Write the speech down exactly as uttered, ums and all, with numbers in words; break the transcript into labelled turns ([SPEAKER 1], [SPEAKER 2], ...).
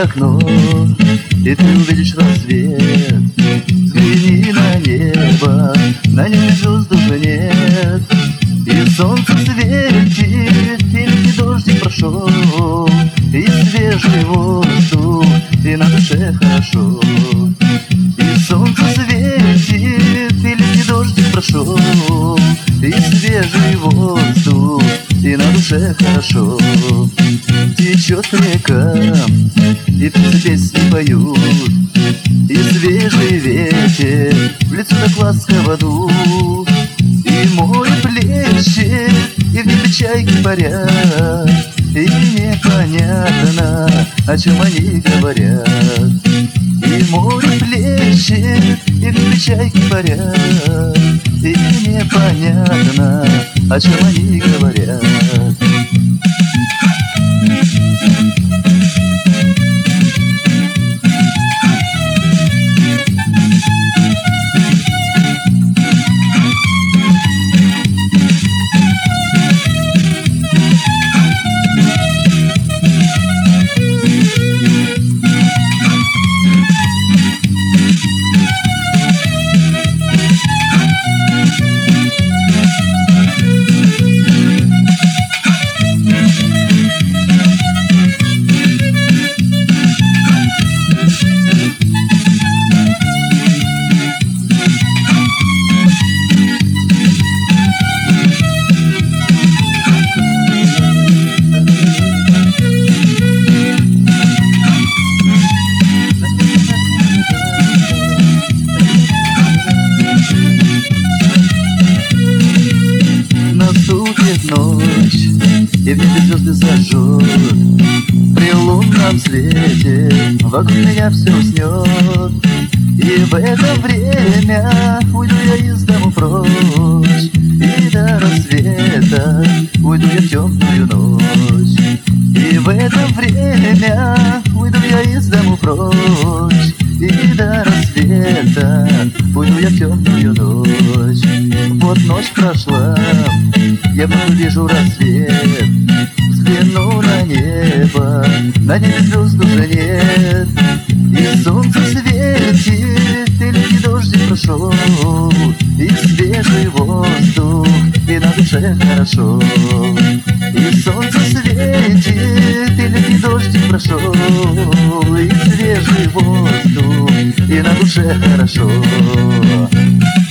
[SPEAKER 1] окно, и ты увидишь рассвет. Взгляни на небо, на нем звезд уже нет. И солнце светит, и легкий дождик прошел, и свежий воздух, и на душе хорошо. И солнце светит, и легкий дождик прошел, и свежий воздух, и на душе хорошо. Течет река, и птицы песни поют, и свежий ветер в лицо так ласково дует. И море плещет, и в небе чайки парят, и непонятно, о чем они говорят. И море плещет, и в небе чайки парят, и непонятно, о чем они говорят. Наступит ночь, и в небе звезды зажжет. При лунном свете вокруг меня все уснет. И в это время уйду я из дому прочь, и до рассвета уйду я в темную ночь. И в это время уйду я из дому прочь, и до рассвета уйду я в темную ночь. Вот ночь прошла, я вновь вижу рассвет. Взгляну на небо, на небе звезд уже нет. И солнце светит, и легкий дождик прошел, и свежий воздух, и на душе хорошо. И солнце светит, и легкий дождик прошел, и свежий воздух, и на душе хорошо.